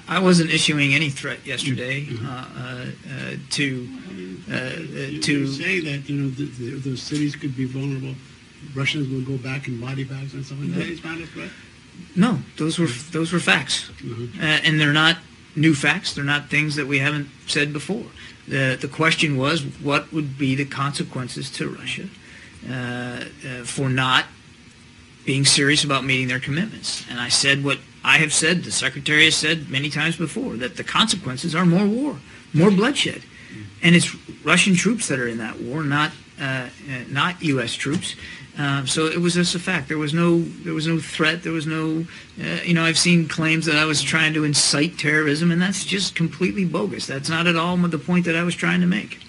I wasn't issuing any threat yesterday You to say that those cities could be vulnerable. Russians will go back in body bags and stuff like that. Is not a threat. No, those were facts, and they're not new facts. They're not things that we haven't said before. The question was, what would be the consequences to Russia for not being serious about meeting their commitments? And I said what I have said, the Secretary has said many times before, that the consequences are more war, more bloodshed. And it's Russian troops that are in that war, not U.S. troops. So it was just a fact. There was no threat. There was no, I've seen claims that I was trying to incite terrorism, and that's just completely bogus. That's not at all the point that I was trying to make.